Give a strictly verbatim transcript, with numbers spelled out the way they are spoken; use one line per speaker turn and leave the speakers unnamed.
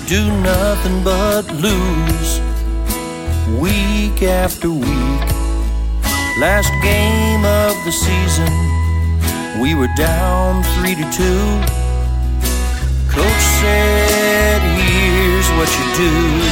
do nothing but lose week after week. Last game of the season, we were down three to two. Coach said, here's what you do.